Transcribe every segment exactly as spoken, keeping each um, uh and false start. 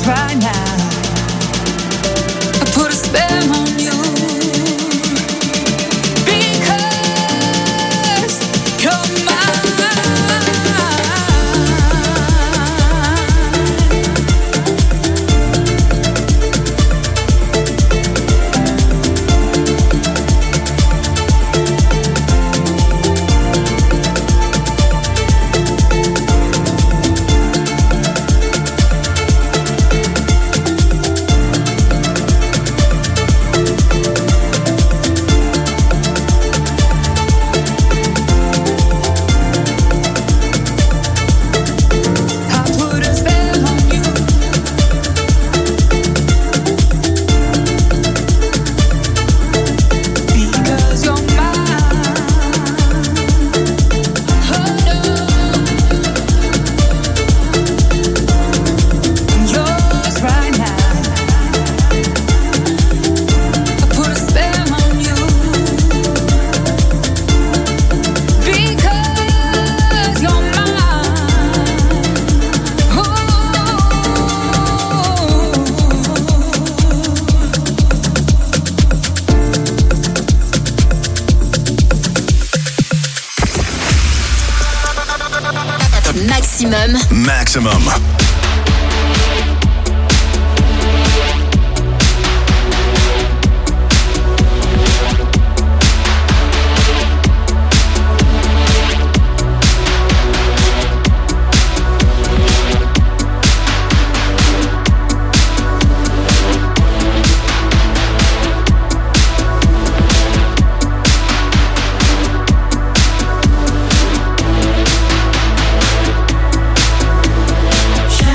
right now. I put a spell on you because you're mine. Maximum. Shine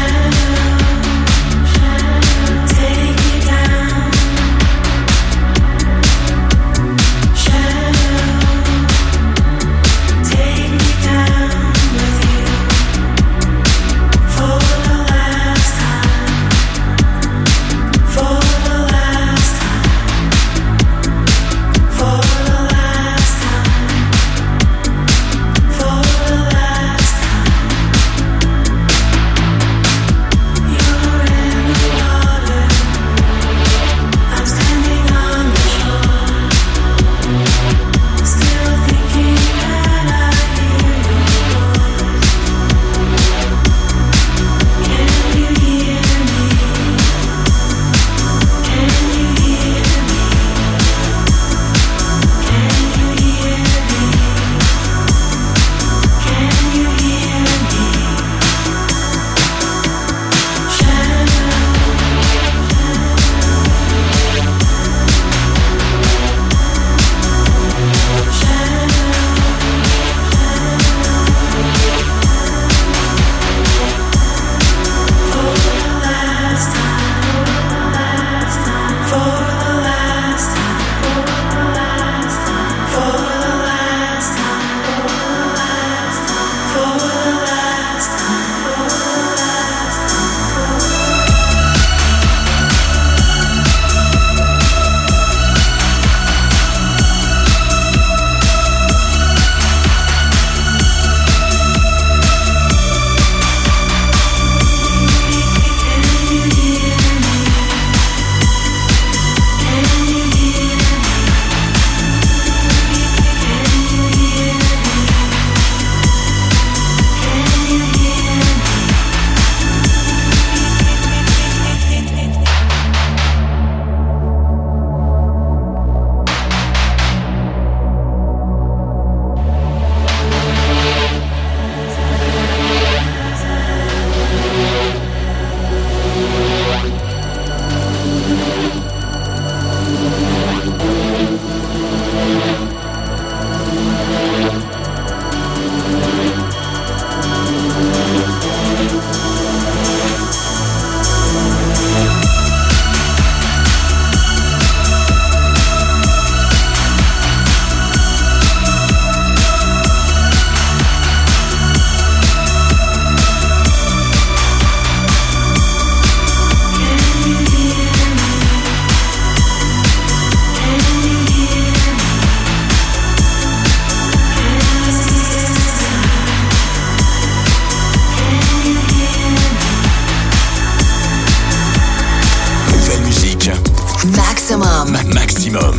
Maximum.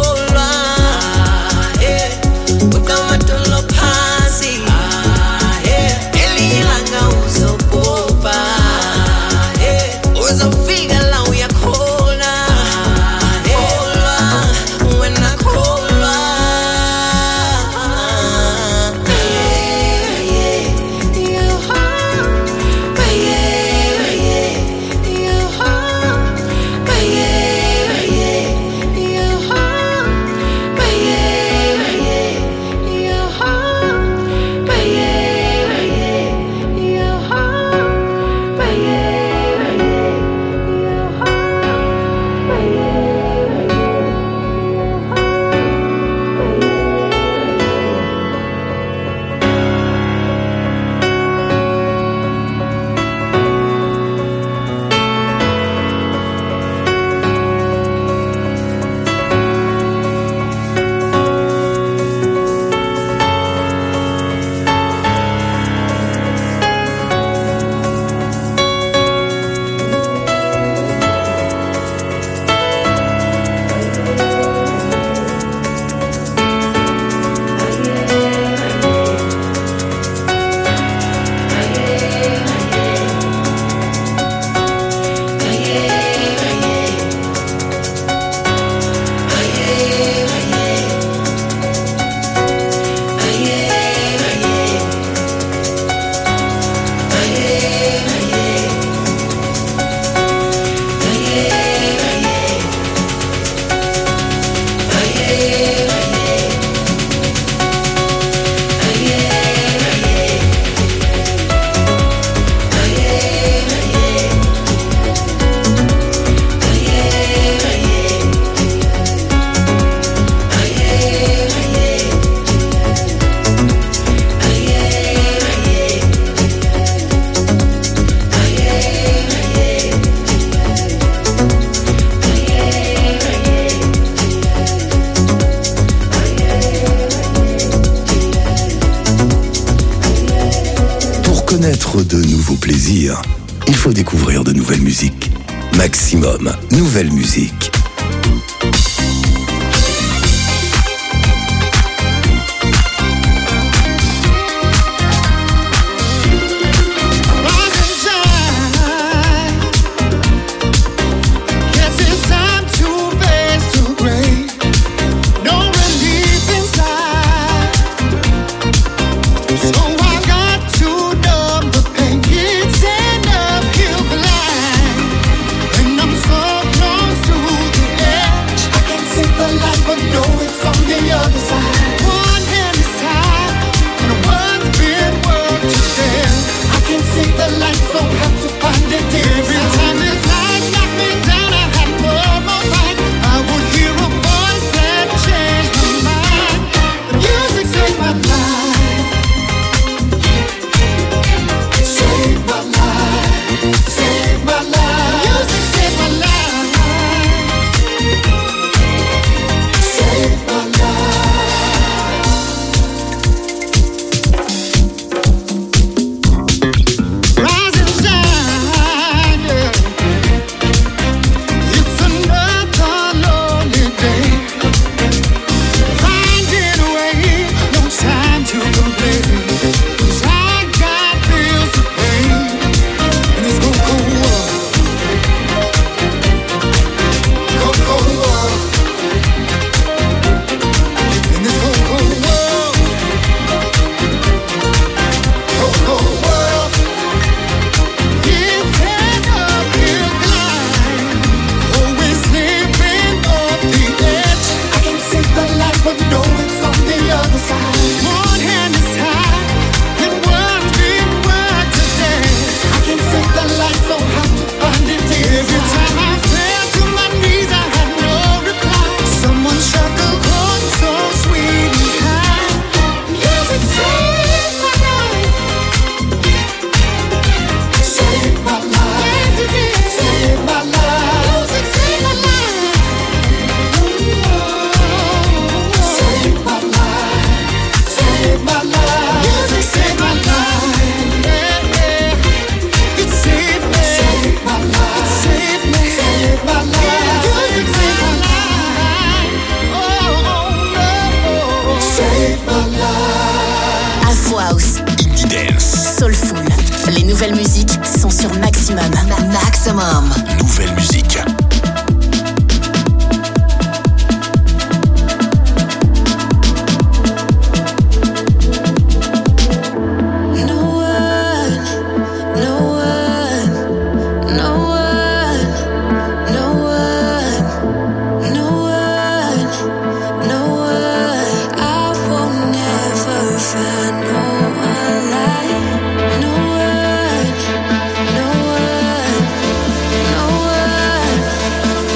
Phansi, ah, Entre de nouveaux plaisirs, il faut découvrir de nouvelles musiques. Maximum, nouvelle musique. Nouvelle musique. No one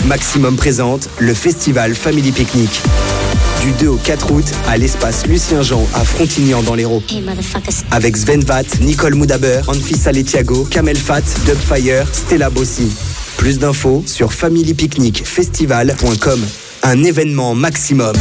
Maximum présente le festival Family Picnic. Du deux au quatre août à l'espace Lucien Jean à Frontignan dans l'Hérault. Hey, avec Sven Vath, Nicole Moudaber, Anfisa Letiago, Kamel Fat, Dubfire, Stella Bossi. Plus d'infos sur family picnic festival point com. Un événement maximum.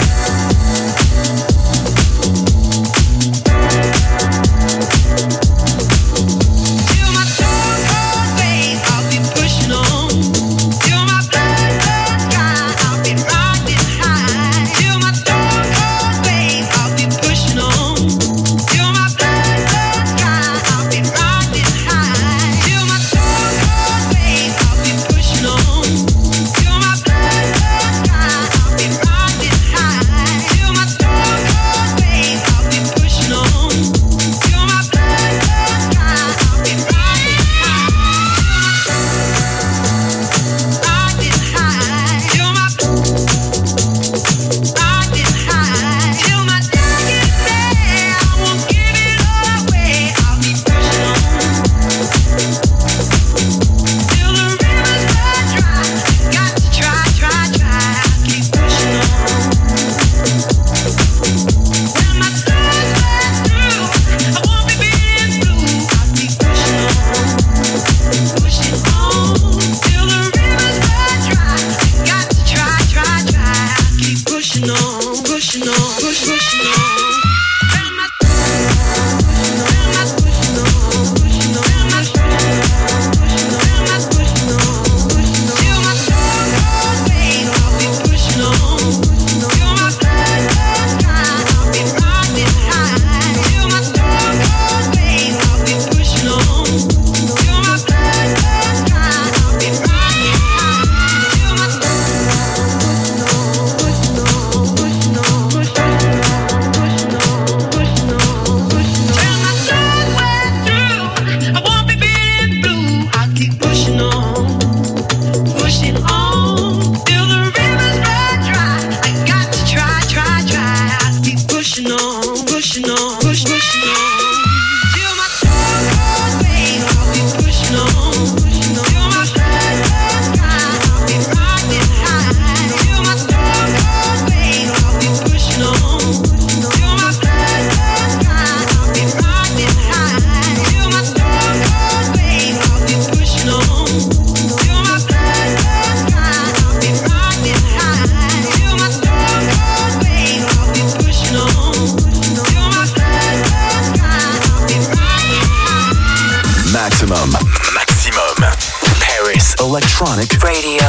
Electronic Radio.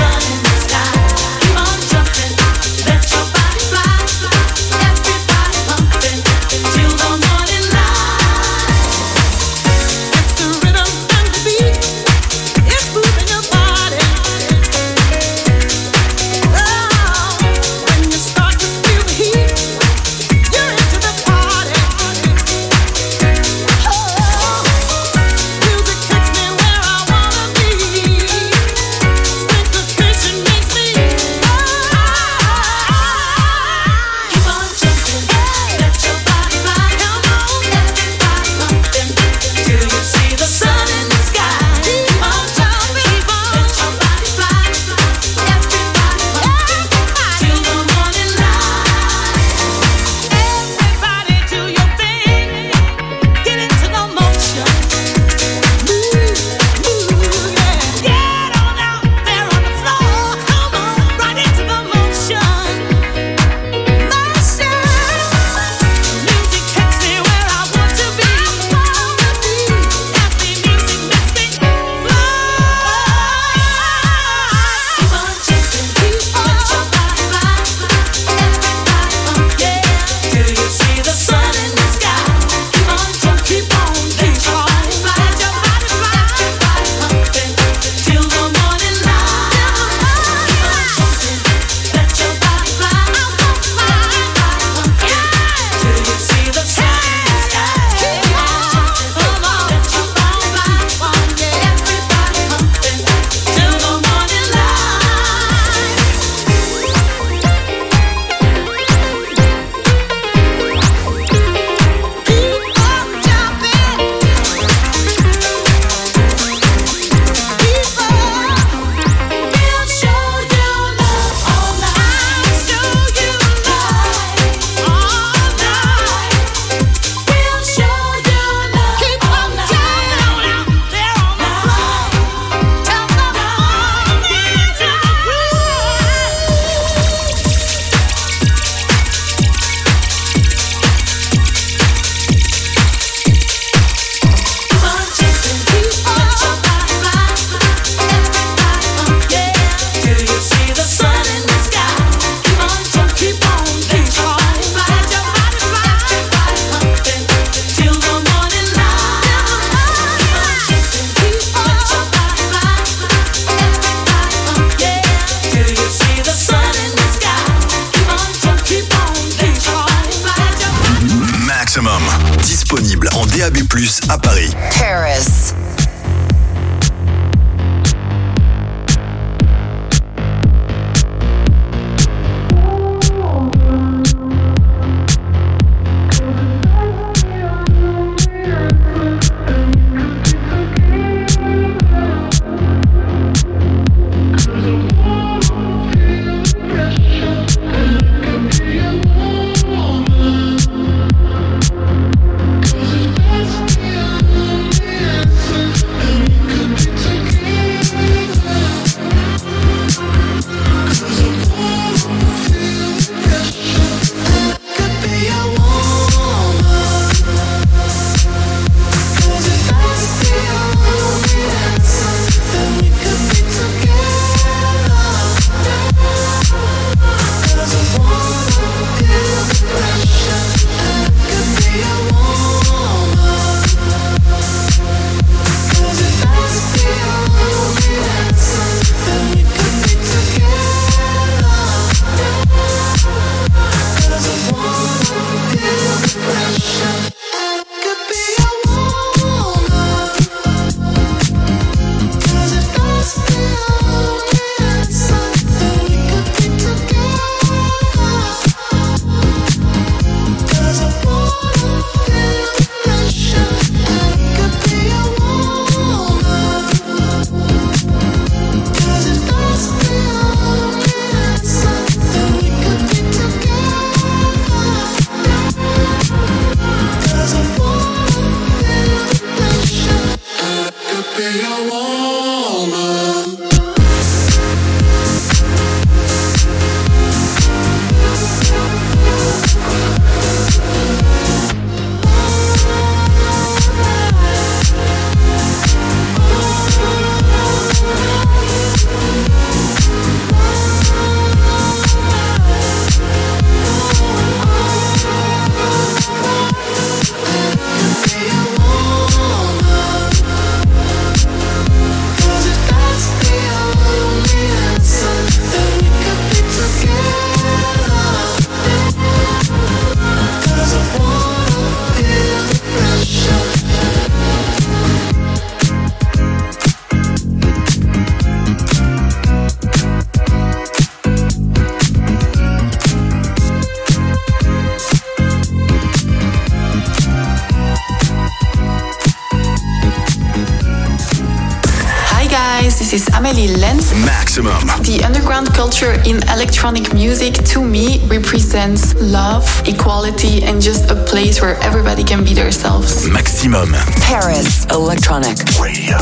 Everybody plus à Paris. Paris. This is Amélie Lenz. Maximum. The underground culture in electronic music, to me, represents love, equality, and just a place where everybody can be themselves. Maximum. Paris Electronic Radio.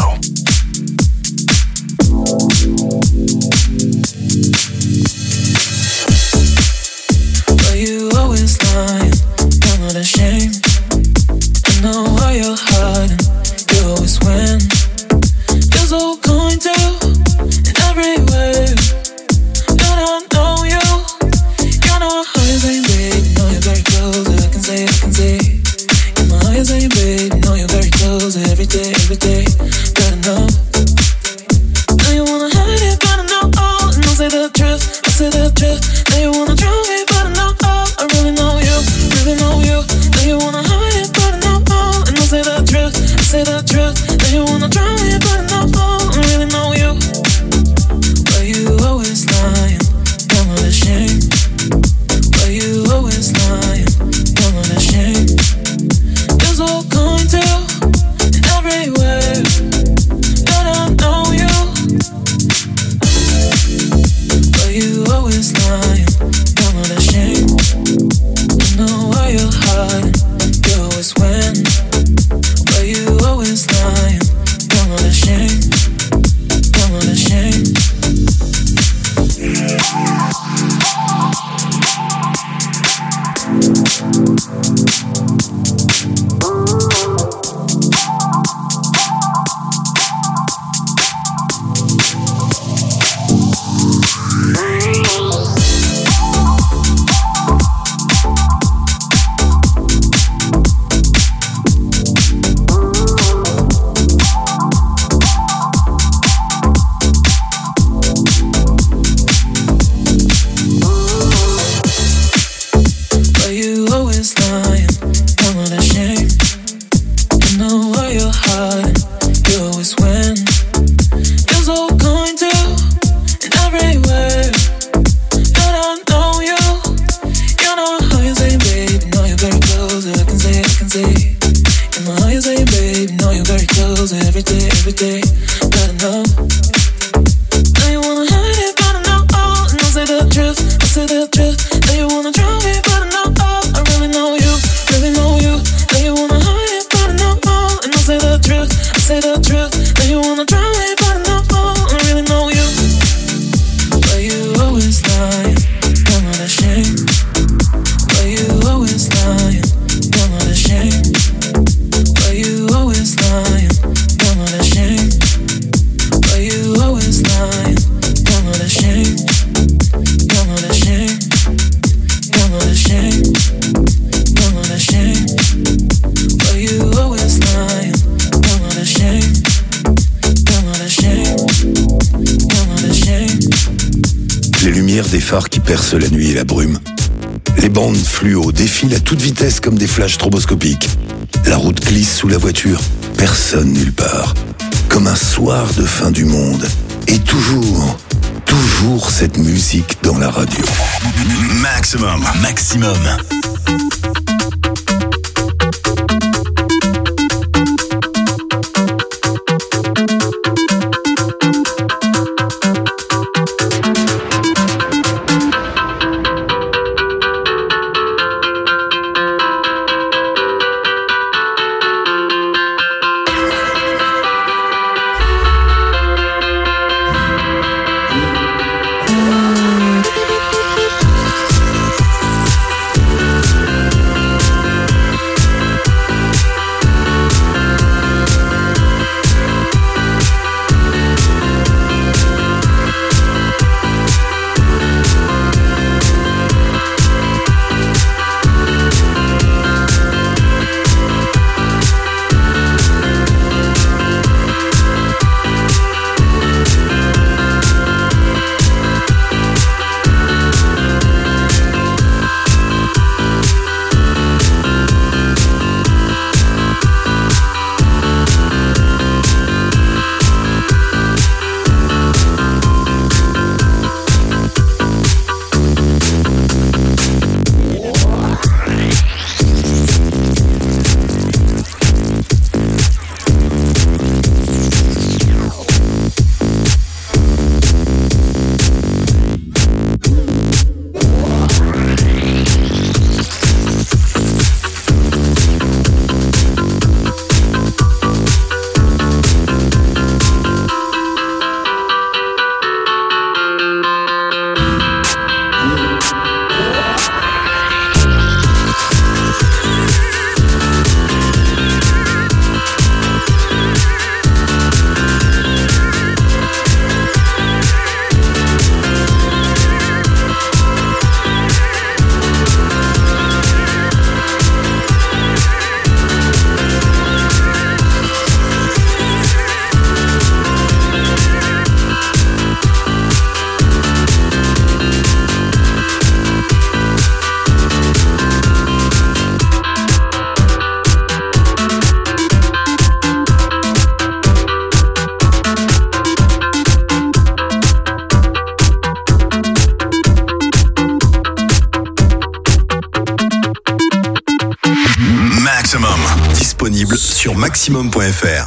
Are you always lying? I'm not ashamed. I know why you're hiding. You always win. You're so kind to in every way. And I know you. You're not highest ain't babe. You know you're very close. I can say, I can say. You're my highest ain't babe. You know you're very close. Every day, every day. Gotta know. Now you wanna hide it, but I know all. And I'll say the truth. I'll say the truth. Now you wanna try it, but I know all. I really know you, really know you. Now you wanna hide it, but I know all. And I'll say the truth. I'll say the truth. Now you wanna try it, but I know all. I really know you. Why you always lying? You're not ashamed. Why you always lying? You're not ashamed. You're so kind to in every way. But I know you. Why you always lying? You're not ashamed. I know why you're hiding. You always win. Why you always lying? You're not it every day, every day. Gotta know. Now you wanna hide it, but I know. Oh, and I'll say the truth, I'll say the truth. Now you wanna drown me, but I know. Oh, I really know you, really know you. Now you wanna hide it, but I know. Oh, and I'll say the truth, I'll say the truth. Now you wanna drown me, but I know. Oh, I really know you. But you always lying, I'm not ashamed. But you always lying, I'm not ashamed. But you always lying, I'm not ashamed. But you always lying, I'm not ashamed. I'm not ashamed. I'm not ashamed. I'm not ashamed. But you always lying, I'm not ashamed. I'm not ashamed. I'm not ashamed. Les lumières des phares qui percent la nuit et la brume. Les bandes fluo défilent à toute vitesse comme des flashs stroboscopiques. La route glisse sous la voiture, personne nulle part. Comme un soir de fin du monde. Et toujours, toujours cette musique dans la radio. Maximum, maximum. Disponible sur maximum point f r.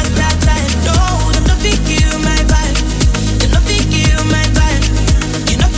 You know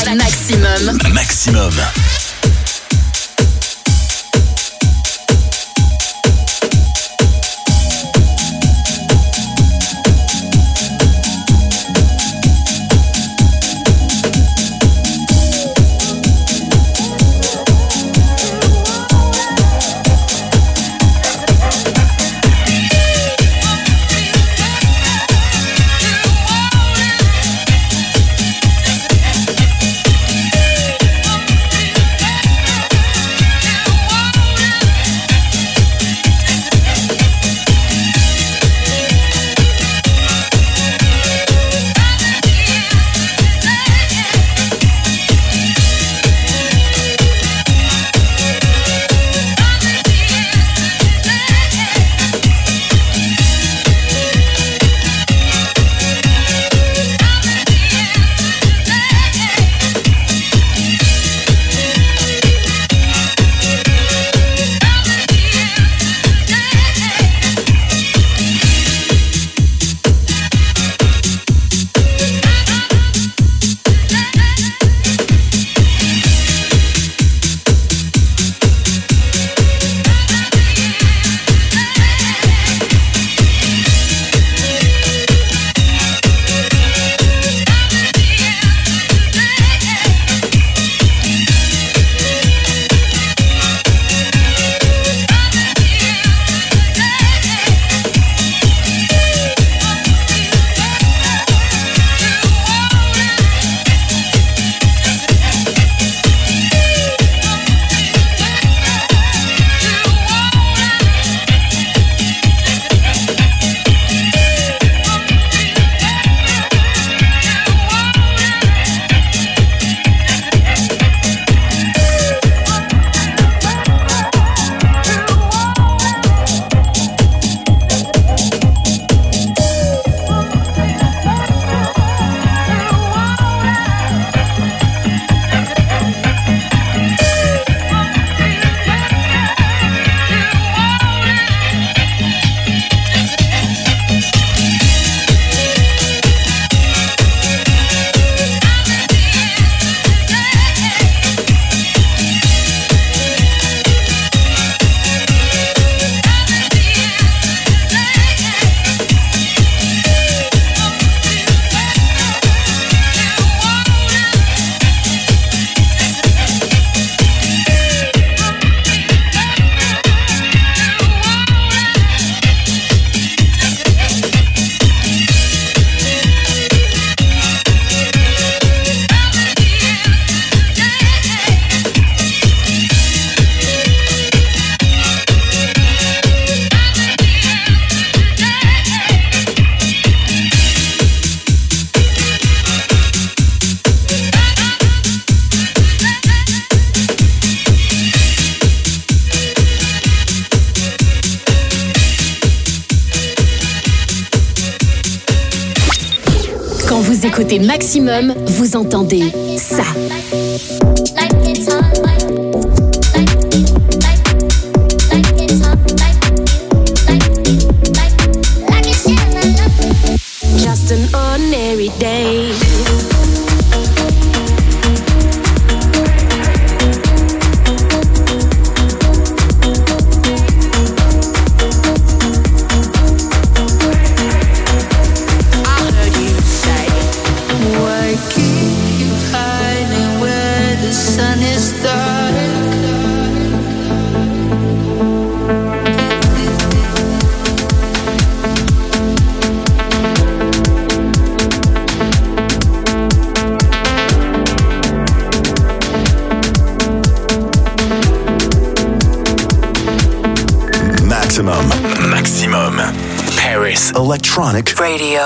Maximum. Maximum. Écoutez Maximum, vous entendez ça. Just an ordinary day. Maximum. Paris Electronic Radio.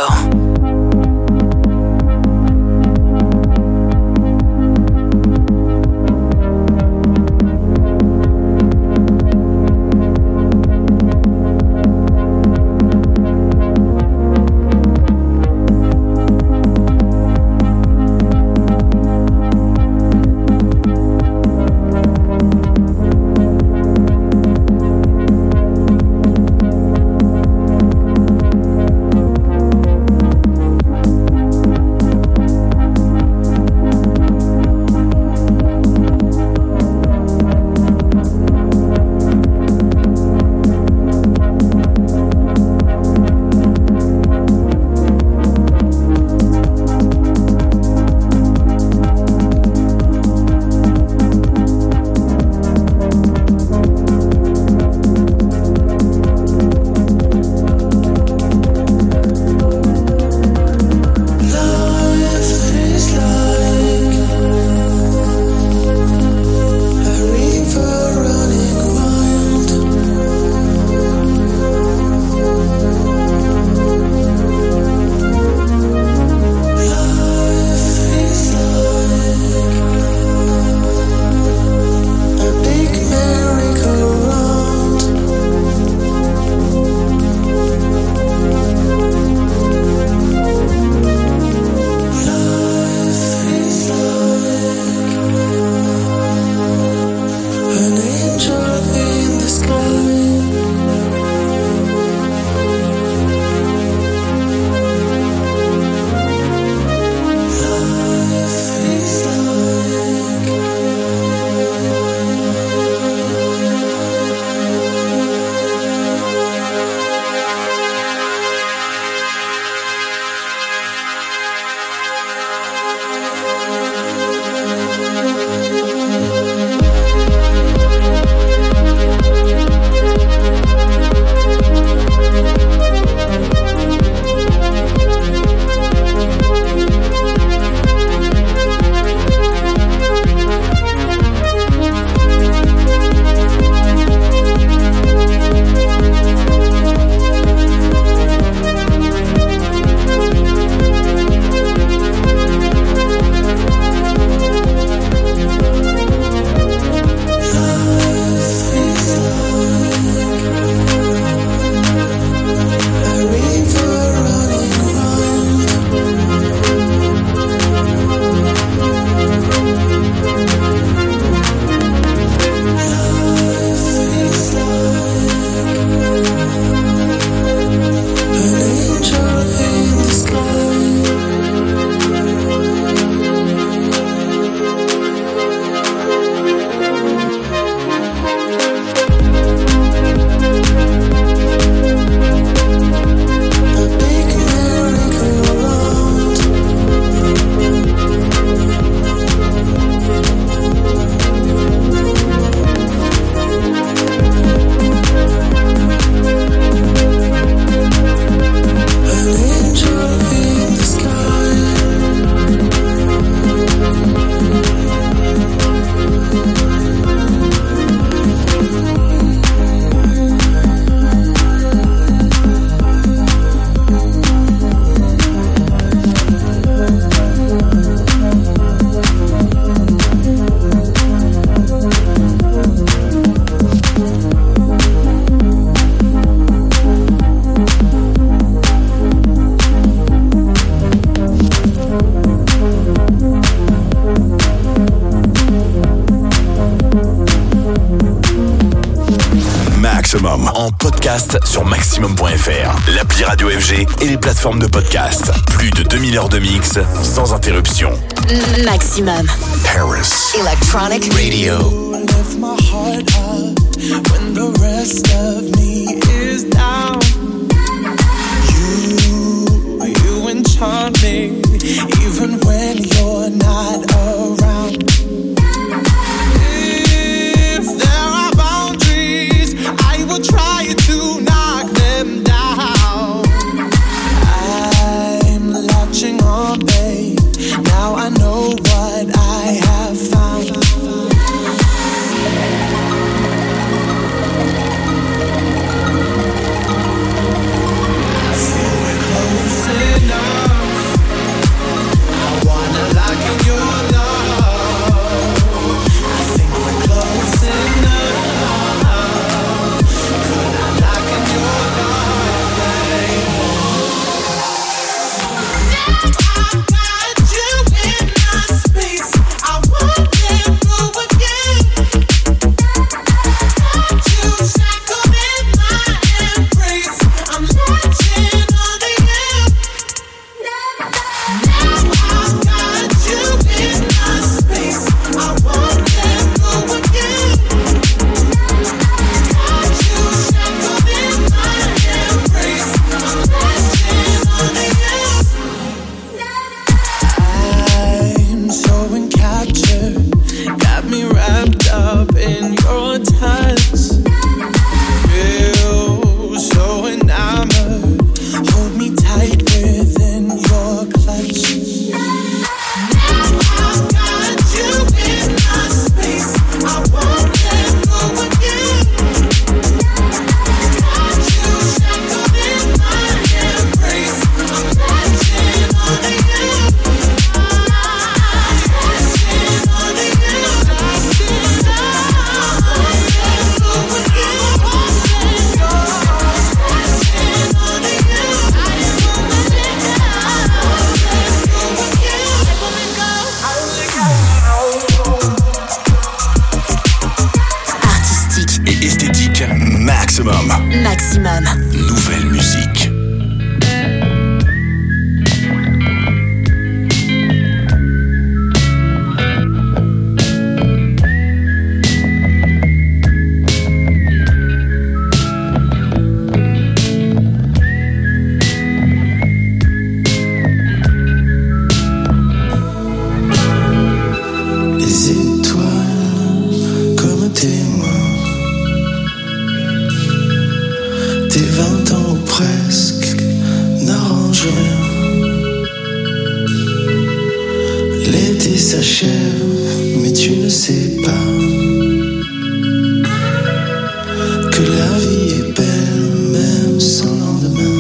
Maximum en podcast sur maximum point f r, l'appli Radio F G et les plateformes de podcast. Plus de deux mille heures de mix sans interruption. Maximum. Paris Electronic Radio. Lift my heart up when the rest of me is down. You, you enchant me even when you're not around. If there are boundaries, I will try to knock them down. I'm latching on, babe. Now I know what I have found. I feel we're close enough. I wanna lock in your love. I think we're close enough. Could I lock in your love, babe? Now I got you in my space. I won't let go again. Got you shackled in my embrace. I'm latching onto you. Now I got you in my space. I won't let go again. Got you shackled in my embrace. I'm latching onto you. I'm so encaptured, got me wrapped up in your touch. Feel so enamored, hold me tight within your clutch. Now I've got you in my space, I won't let go again. Got you shackled in my embrace, I'm latching onto you. Artistique. Et esthétique Maximum. Maximum. Nouvelle musique. Les étoiles comme témoins, tes vingt ans ou presque n'arrangent rien. L'été s'achève, mais tu ne sais pas que la vie est belle même sans lendemain.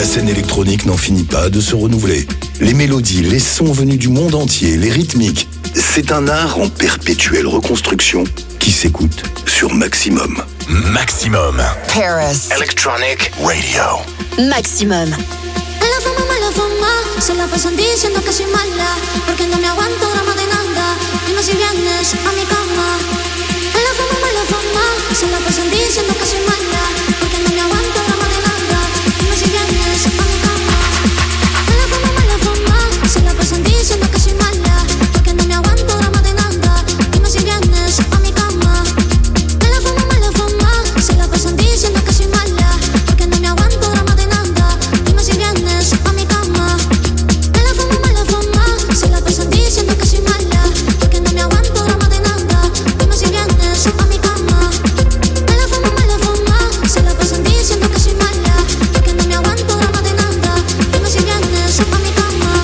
La scène électronique n'en finit pas de se renouveler. Les mélodies, les sons venus du monde entier, les rythmiques. C'est un art en perpétuelle reconstruction qui s'écoute sur Maximum. Maximum. Paris. Electronic Radio. Maximum. La fama, mala fama, se la pasan diciendo que soy mala, porque no me aguanto drama de nada, dime si vienes a mi cama. La fama, mala fama, se la pasan diciendo que soy mala, porque no me aguanto drama de nada, dime si vienes a mi cama. La fama, mala fama, se la pasan diciendo que soy mala, porque no me aguanto drama de nada, dime si vienes a mi cama. La fama, mala fama, se la pasan diciendo que soy mala, porque no me aguanto drama de nada, dime si vienes a mi cama. La fama, mala fama, se la pasan diciendo que soy mala, porque no me aguanto drama de nada, dime si vienes a mi cama. La fama, mala fama, se la pasan diciendo que soy mala, porque no me aguanto drama de nada, dime si vienes a mi cama.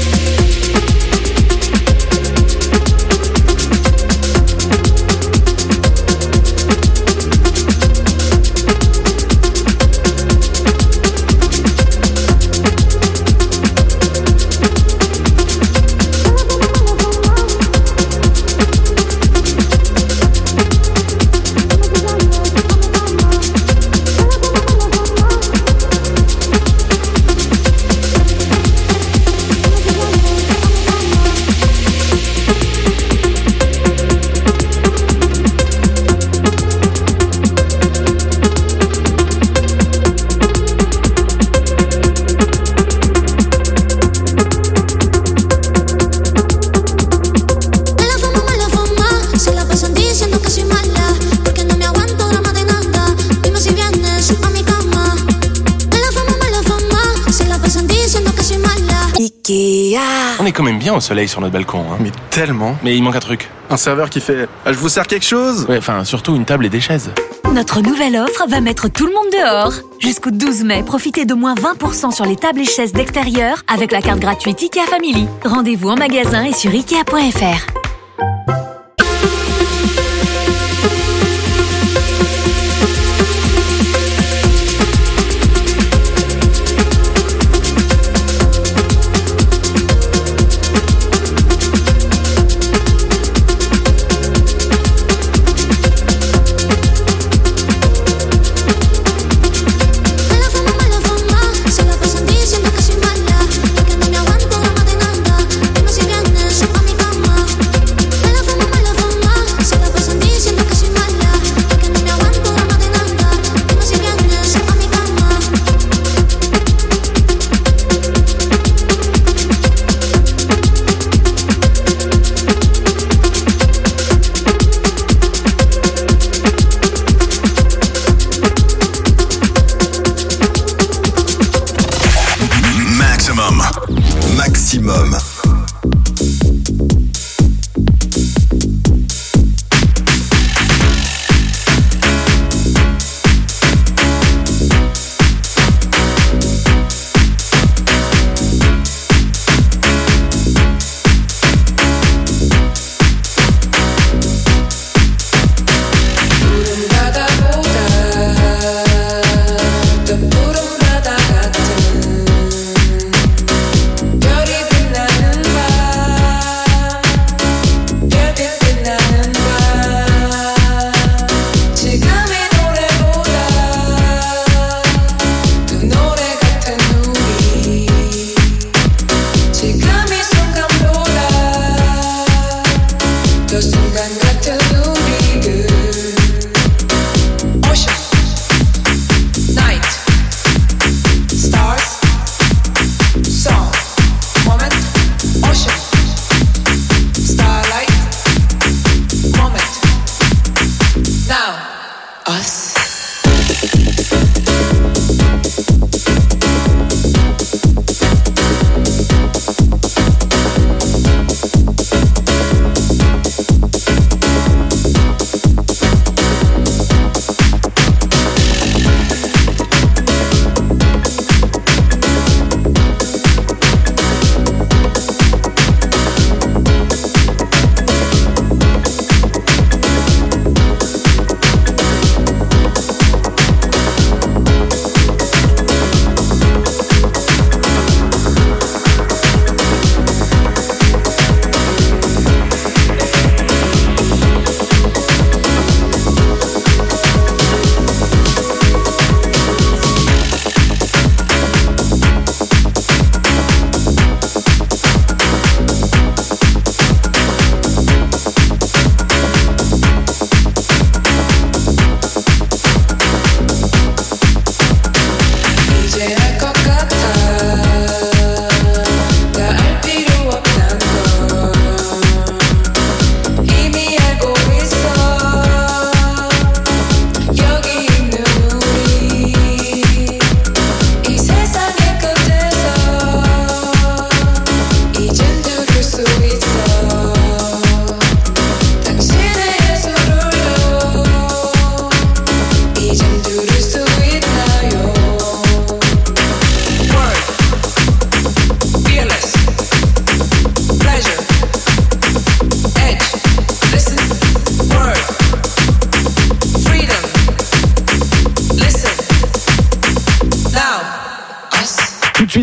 La fama, mala fama, se la pasan diciendo que soy mala, porque no me aguanto drama de nada, dime si vienes a mi cama. La fama, mala fama, se la pasan diciendo que soy mala. Ikea. On est quand même bien au soleil sur notre balcon, hein. Mais tellement. Mais il manque un truc. Un serveur qui fait ah, « Je vous sers quelque chose ?» Ouais, enfin, surtout une table et des chaises. Notre nouvelle offre va mettre tout le monde dehors. Jusqu'au douze mai, profitez de moins vingt pour cent sur les tables et chaises d'extérieur avec la carte gratuite Ikea Family. Rendez-vous en magasin et sur ikea point f r. La fama, mala fama, se la pasan diciendo que soy mala, porque no me aguanto drama de nada, dime si vienes a mi cama.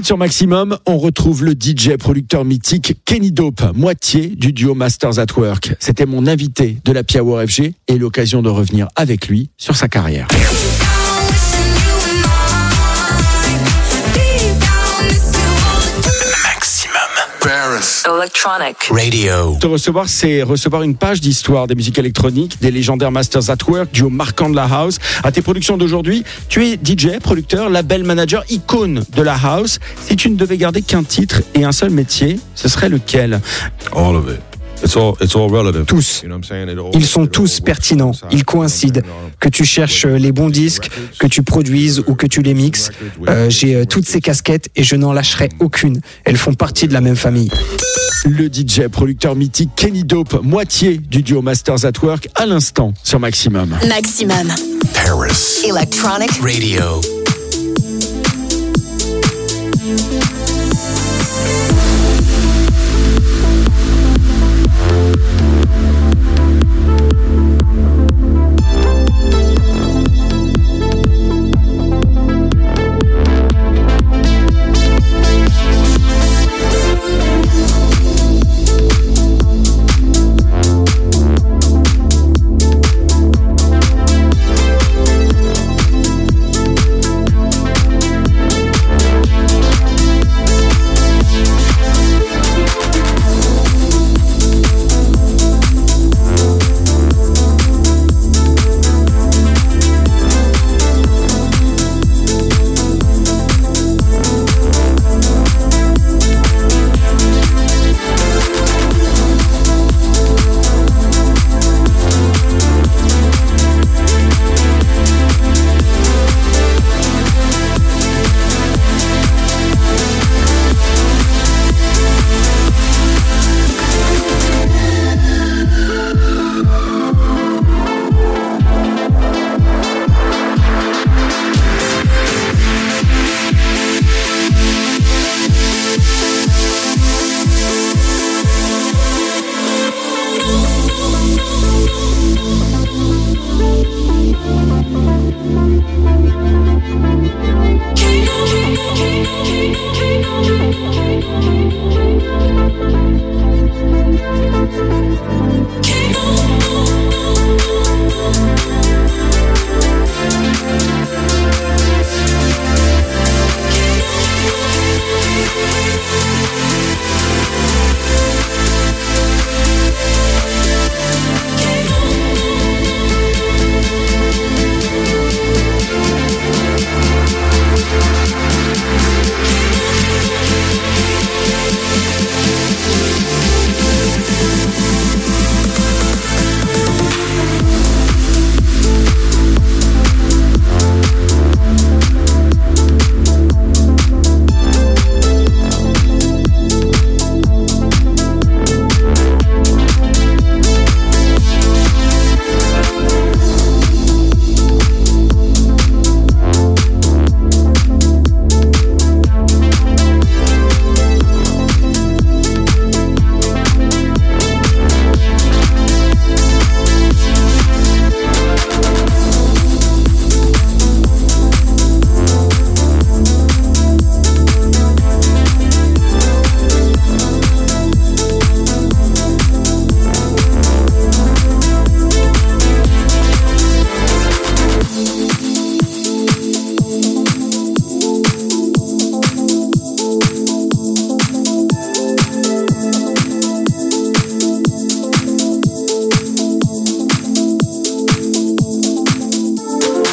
sur Maximum, on retrouve le D J producteur mythique Kenny Dope, moitié du duo Masters at Work. C'était mon invité de l'Happy Hour F G et l'occasion de revenir avec lui sur sa carrière. Paris Electronic Radio. Te recevoir, c'est recevoir une page d'histoire des musiques électroniques, des légendaires Masters at Work, duo marquant de la house. À tes productions d'aujourd'hui, tu es D J, producteur, label manager, icône de la house. Si tu ne devais garder qu'un titre et un seul métier, ce serait lequel? All of it. It's all, it's all relative. Tous. Ils sont tous pertinents. Ils coïncident. Que tu cherches les bons disques, que tu produises ou que tu les mixes, euh, j'ai euh, toutes ces casquettes et je n'en lâcherai aucune. Elles font partie de la même famille. Le D J producteur mythique Kenny Dope, moitié du duo Masters at Work, à l'instant sur Maximum. Maximum. Paris Electronic Radio.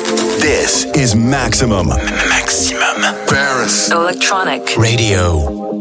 Maximum. Maximum. Paris Electronic Radio.